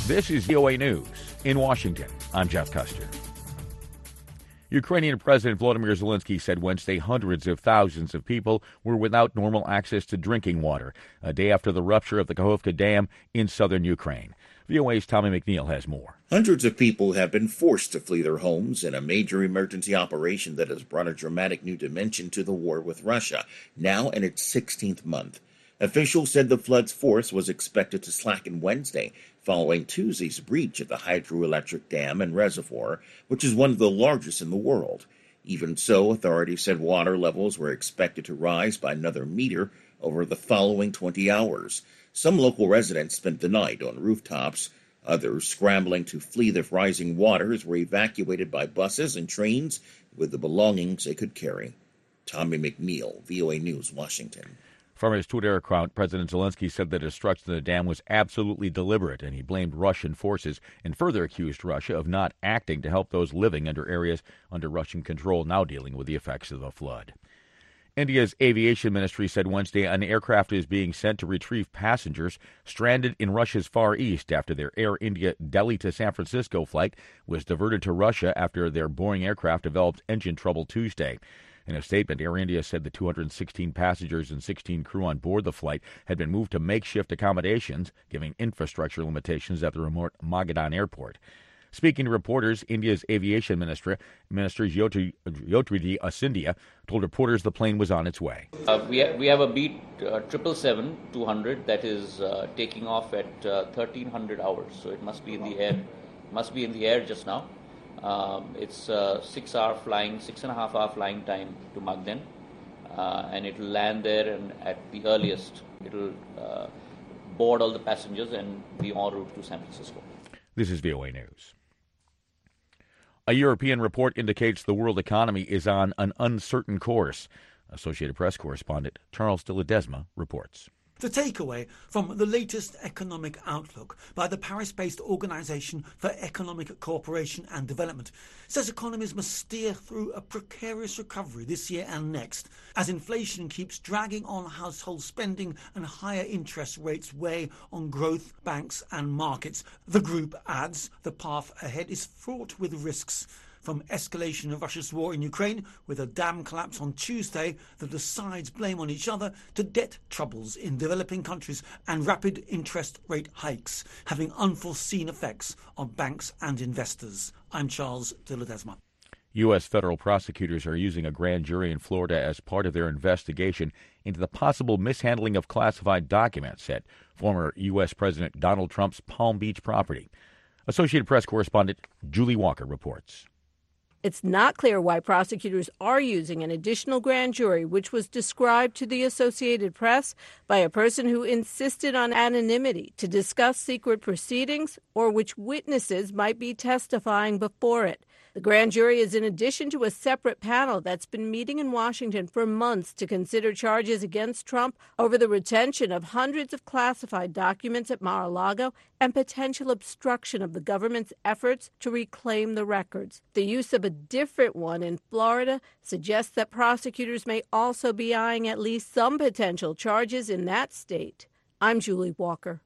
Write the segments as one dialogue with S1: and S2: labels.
S1: This is VOA News. In Washington, I'm Jeff Custer. Ukrainian President Volodymyr Zelensky said Wednesday hundreds of thousands of people were without normal access to drinking water, a day after the rupture of the Kakhovka Dam in southern Ukraine. VOA's Tommy McNeil has more.
S2: Hundreds of people have been forced to flee their homes in a major emergency operation that has brought a dramatic new dimension to the war with Russia, now in its 16th month. Officials said the flood's force was expected to slacken Wednesday, following Tuesday's breach of the hydroelectric dam and reservoir, which is one of the largest in the world. Even so, authorities said water levels were expected to rise by another meter over the following 20 hours. Some local residents spent the night on rooftops. Others, scrambling to flee the rising waters, were evacuated by buses and trains with the belongings they could carry. Tommy McNeil, VOA News, Washington.
S1: From his Twitter account, President Zelensky said the destruction of the dam was absolutely deliberate, and he blamed Russian forces and further accused Russia of not acting to help those living under areas under Russian control now dealing with the effects of the flood. India's aviation ministry said Wednesday an aircraft is being sent to retrieve passengers stranded in Russia's Far East after their Air India Delhi to San Francisco flight was diverted to Russia after their Boeing aircraft developed engine trouble Tuesday. In a statement, Air India said the 216 passengers and 16 crew on board the flight had been moved to makeshift accommodations, given infrastructure limitations at the remote Magadan airport. Speaking to reporters, India's aviation minister Jyotirthi Scindia told reporters the plane was on its way.
S3: We have a Beat 777-200 that is taking off at 1300 hours, so it must be in the air. Must be in the air just now. It's 6.5-hour flying time to Magadan, and it will land there, and at the earliest, it will board all the passengers and be en route to San Francisco.
S1: This is VOA News. A European report indicates the world economy is on an uncertain course. Associated Press correspondent Charles de Ledesma reports.
S4: The takeaway from the latest economic outlook by the Paris-based Organization for Economic Cooperation and Development says economies must steer through a precarious recovery this year and next, as inflation keeps dragging on household spending and higher interest rates weigh on growth, banks and markets. The group adds the path ahead is fraught with risks, from escalation of Russia's war in Ukraine, with a dam collapse on Tuesday that the sides blame on each other, to debt troubles in developing countries and rapid interest rate hikes, having unforeseen effects on banks and investors. I'm Charles de Ledesma.
S1: U.S. federal prosecutors are using a grand jury in Florida as part of their investigation into the possible mishandling of classified documents at former U.S. President Donald Trump's Palm Beach property. Associated Press correspondent Julie Walker reports.
S5: It's not clear why prosecutors are using an additional grand jury, which was described to the Associated Press by a person who insisted on anonymity, to discuss secret proceedings or which witnesses might be testifying before it. The grand jury is in addition to a separate panel that's been meeting in Washington for months to consider charges against Trump over the retention of hundreds of classified documents at Mar-a-Lago and potential obstruction of the government's efforts to reclaim the records. The use of a different one in Florida suggests that prosecutors may also be eyeing at least some potential charges in that state. I'm Julie Walker.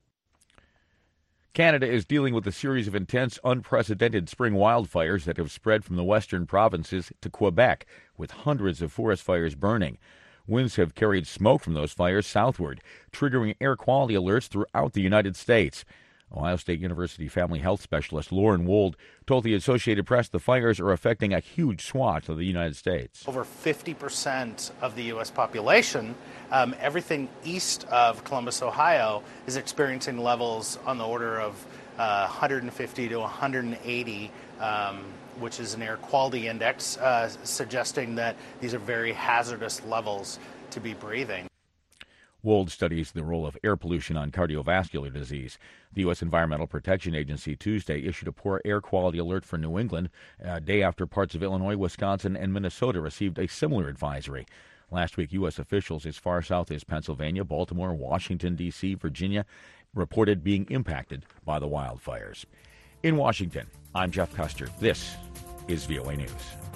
S1: Canada is dealing with a series of intense, unprecedented spring wildfires that have spread from the western provinces to Quebec, with hundreds of forest fires burning. Winds have carried smoke from those fires southward, triggering air quality alerts throughout the United States. Ohio State University family health specialist Lauren Wold told the Associated Press the fires are affecting a huge swath of the United States.
S6: Over 50% of the U.S. population, everything east of Columbus, Ohio, is experiencing levels on the order of 150 to 180, which is an air quality index, suggesting that these are very hazardous levels to be breathing.
S1: Wold studies the role of air pollution on cardiovascular disease. The U.S. Environmental Protection Agency Tuesday issued a poor air quality alert for New England, a day after parts of Illinois, Wisconsin, and Minnesota received a similar advisory. Last week, U.S. officials as far south as Pennsylvania, Baltimore, Washington, D.C., Virginia, reported being impacted by the wildfires. In Washington, I'm Jeff Custer. This is VOA News.